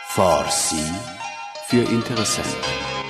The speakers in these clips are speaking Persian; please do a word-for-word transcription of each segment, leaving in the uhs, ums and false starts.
فارسی für Interessenten.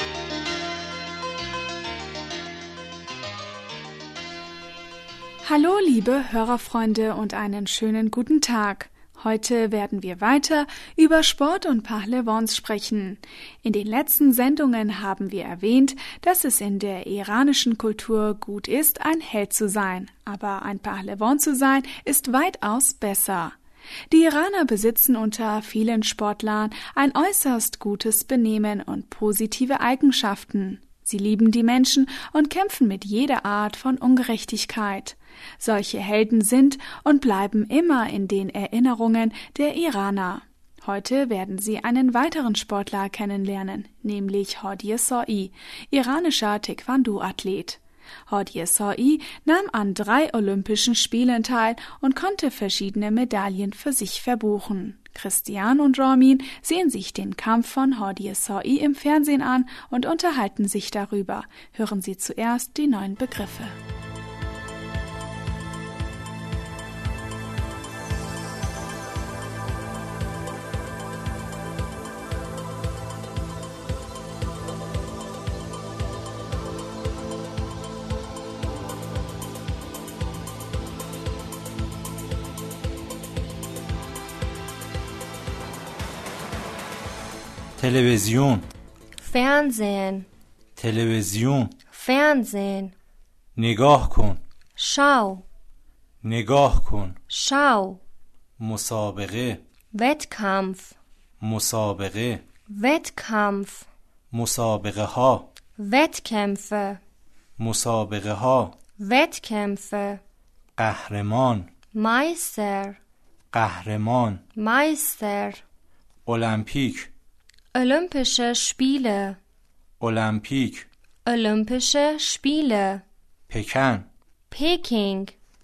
Hallo liebe Hörerfreunde und einen schönen guten Tag. Heute werden wir weiter über Sport und Pahlewons sprechen. In den letzten Sendungen haben wir erwähnt, dass es in der iranischen Kultur gut ist, ein Held zu sein. Aber ein Pahlewon zu sein, ist weitaus besser. Die Iraner besitzen unter vielen Sportlern ein äußerst gutes Benehmen und positive Eigenschaften. Sie lieben die Menschen und kämpfen mit jeder Art von Ungerechtigkeit. Solche Helden sind und bleiben immer in den Erinnerungen der Iraner. Heute werden Sie einen weiteren Sportler kennenlernen, nämlich Hodie Soei, iranischer Taekwondo-Athlet. Hodie Soei nahm an drei Olympischen Spielen teil und konnte verschiedene Medaillen für sich verbuchen. Christian und Ramin sehen sich den Kampf von Hodie Soei im Fernsehen an und unterhalten sich darüber. Hören Sie zuerst die neuen Begriffe. تلویزیون Fernsehen تلویزیون Fernsehen نگاه کن Schau نگاه کن Schau مسابقه Wettkampf مسابقه Wettkampf مسابقه ها Wettkämpfe مسابقه ها Wettkämpfe قهرمان Meister قهرمان Meister المپیک Olympische Spiele المپیک Olympische Spiele پکن Peking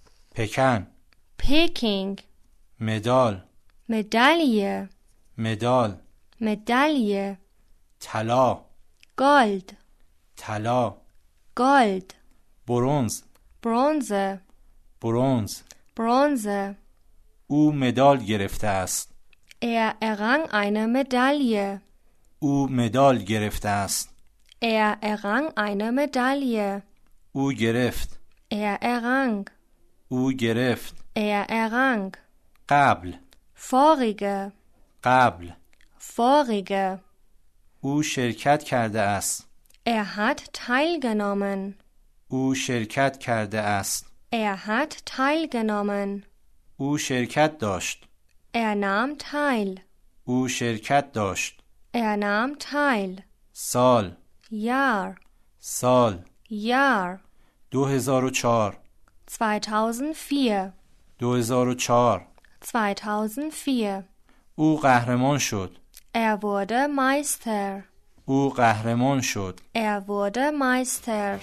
پکن Peking مدال Medaille مدال Medaille طلا Gold طلا Gold برنز Bronze برنز Bronze او مدال گرفته است Er errang eine Medaille. او مدال گرفته است Er errang eine Medaille. او گرفت Er errang. او گرفت Er errang. قبل Vorige. قبل Vorige. او شرکت کرده است Er hat teilgenommen. او شرکت کرده است Er hat teilgenommen. او شرکت داشت Er nahm teil. او شرکت داشت Er nahm teil. سال Jahr. سال Jahr. دو هزار و چهار zweitausendvier. دو هزار و چهار zweitausendvier. او قهرمان شد Er wurde Meister. او قهرمان شد Er wurde Meister.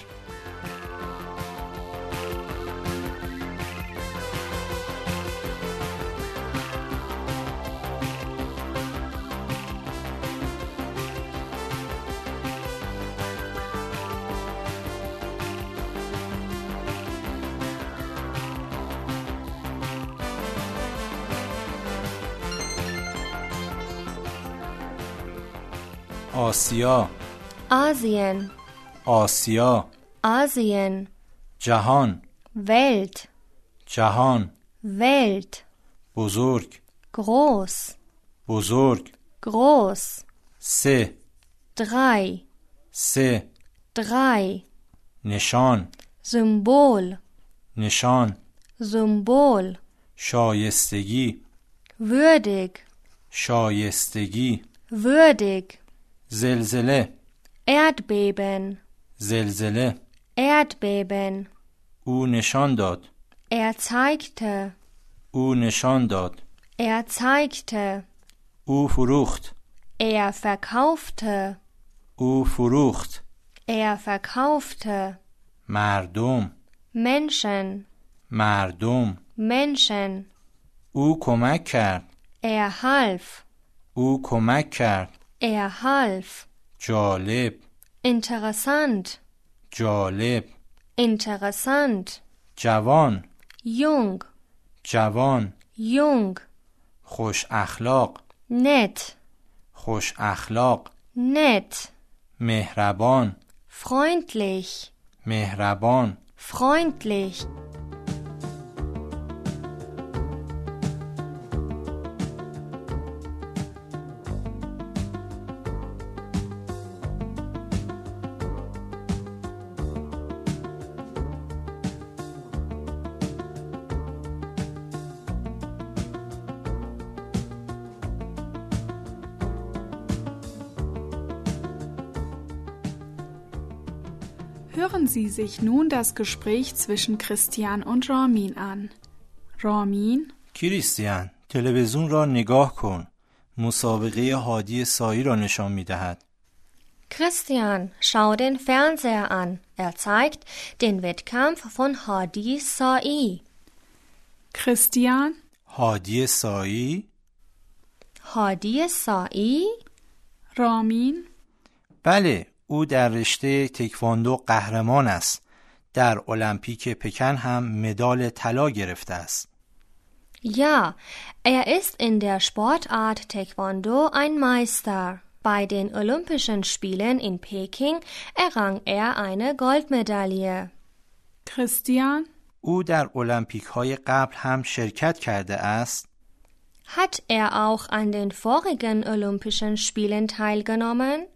آسیا Asien. آسیا Asien. جهان Welt. جهان Welt. بزرگ Groß. بزرگ Groß. سه Drei. سه Drei. نشان Symbol. نشان Symbol. شایستگی Würdig. شایستگی Würdig. زلزله Erdbeben. زلزله Erdbeben. او نشان داد Er zeigte. او نشان داد Er zeigte. او فروخت Er verkaufte. او فروخت Er verkaufte. مردم Menschen. مردم Menschen. او کمک کرد Er half. او کمک کرد Er half. جالب Interessant. جالب Interessant. جوان Jung. جوان Jung. خوش اخلاق Nett. خوش اخلاق، nett, مهربان، freundlich, مهربان. freundlich. Hören Sie sich nun das Gespräch zwischen Christian und Ramin an. Ramin: کریستیان، تلویزیون را نگاه کن. مسابقه هادی سایی را نشان می‌دهد. Christian, schau den Fernseher an. Er zeigt den Wettkampf von Hadi Sai. Christian: هادی سایی؟ Hadi Sai? Ramin: بله، او در رشته تکواندو قهرمان است. در المپیک پکن هم مدال طلا گرفته است. Ja, er ist in der Sportart Taekwondo ein Meister. Bei den Olympischen Spielen in Peking errang er eine Goldmedaille. Christian: او در المپیک های قبل هم شرکت کرده است. Hat er auch an den vorigen Olympischen Spielen teilgenommen?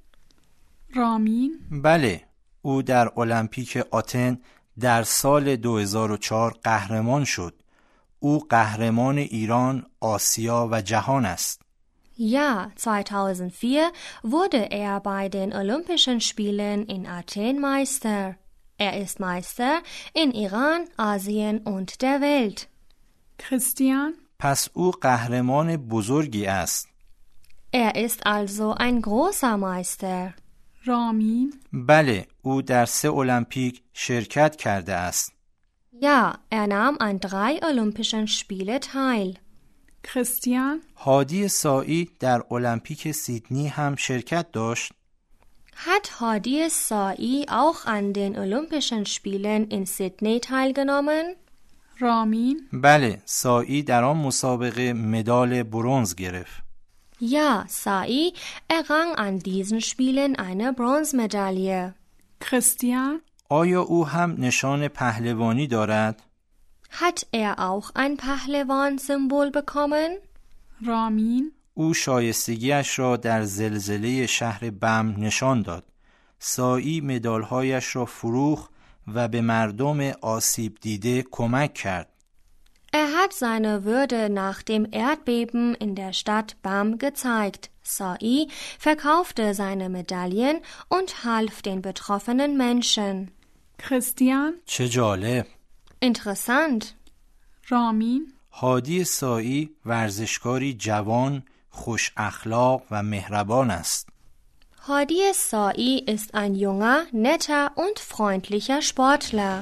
Ramin: بله، او در المپیک آتن در سال دو هزار و چهار قهرمان شد. او قهرمان ایران، آسیا و جهان است. Ja, zweitausendvier wurde er bei den Olympischen Spielen in Athen Meister. Er ist Meister in Iran, Asien und der Welt. Christian: پس او قهرمان بزرگی است. Er ist also ein großer Meister. Ramin: بله، او در سه المپیک شرکت کرده است. Ja, er nahm an drei Olympischen Spiele teil. Christian: هادی سایی در المپیک سیدنی هم شرکت داشت. Hat Hadi Sai auch an den Olympischen Spielen in Sydney teilgenommen? Ramin: بله، سایی در آن مسابقه مدال برنز گرفت. Ja, Sai errang an diesen Spielen eine Bronzemedaille. Christian: آیا او هم نشان پهلوانی دارد؟ Hat er auch ein Pahlewan-Symbol bekommen? Ramin: او شایستگیش را در زلزله شهر بم نشان داد. سایی مدالهایش را فروخت و به مردم آسیب دیده کمک کرد. Er hat seine Würde nach dem Erdbeben in der Stadt Bam gezeigt. Sai verkaufte seine Medaillen und half den betroffenen Menschen. Christian: چه جالب! Interessant. Ramin: هادی سایی ورزشکاری جوان، خوش اخلاق و مهربان است. Hadi Sai ist ein junger, netter und freundlicher Sportler.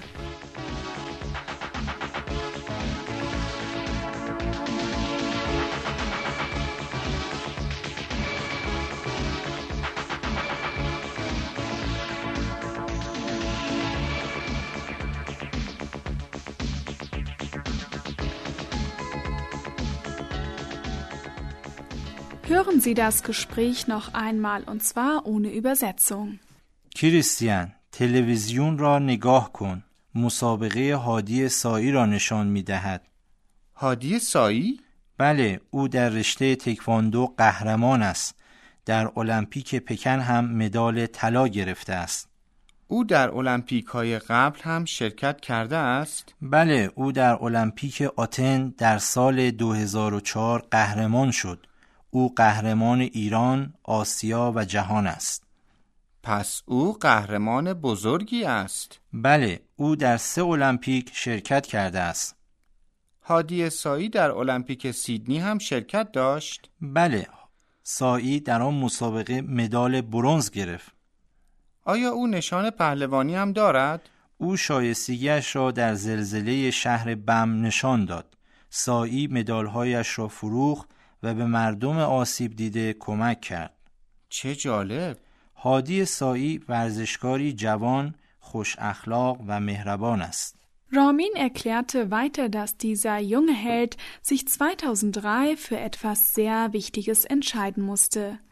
Hören Sie das Gespräch noch einmal und zwar ohne Übersetzung. کریستیان، تلویزیون را نگاه کن. مسابقه هادی سایی را نشان می دهد. هادی سایی؟ بله، او در رشته تکواندو قهرمان است. در المپیک پکن هم مدال طلا گرفته است. او در المپیک های قبل هم شرکت کرده است؟ بله، او در المپیک آتن در سال دو هزار و چهار قهرمان شد. او قهرمان ایران، آسیا و جهان است. پس او قهرمان بزرگی است. بله، او در سه المپیک شرکت کرده است. هادی سایی در المپیک سیدنی هم شرکت داشت؟ بله، سایی در آن مسابقه مدال برنز گرفت. آیا او نشان پهلوانی هم دارد؟ او شایستگیش را در زلزله شهر بم نشان داد. سایی مدالهایش را فروخت و به مردم آسیب دیده کمک کرد. چه جالب! هادی سایی ورزشکاری جوان، خوش اخلاق و مهربان است. Ramin erklärte weiter, dass dieser junge Held sich zweitausenddrei für etwas sehr Wichtiges entscheiden musste.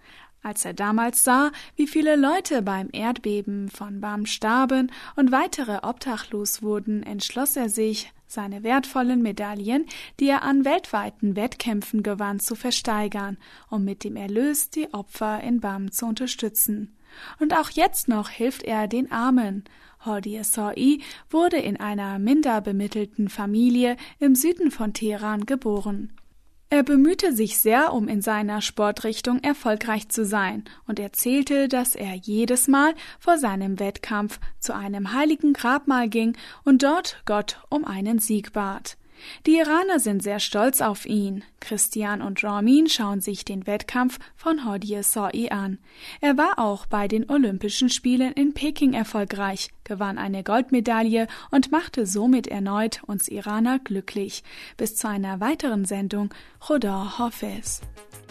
Als er damals sah, wie viele Leute beim Erdbeben von Bam starben und weitere obdachlos wurden, entschloss er sich, seine wertvollen Medaillen, die er an weltweiten Wettkämpfen gewann, zu versteigern, um mit dem Erlös die Opfer in Bam zu unterstützen. Und auch jetzt noch hilft er den Armen. Hordie Soy wurde in einer minder bemittelten Familie im Süden von Teheran geboren. Er bemühte sich sehr, um in seiner Sportrichtung erfolgreich zu sein und erzählte, dass er jedes Mal vor seinem Wettkampf zu einem heiligen Grabmal ging und dort Gott um einen Sieg bat. Die Iraner sind sehr stolz auf ihn. Christian und Ramin schauen sich den Wettkampf von Hordie Soy an. Er war auch bei den Olympischen Spielen in Peking erfolgreich, gewann eine Goldmedaille und machte somit erneut uns Iraner glücklich. Bis zu einer weiteren Sendung. Khuda Hafiz.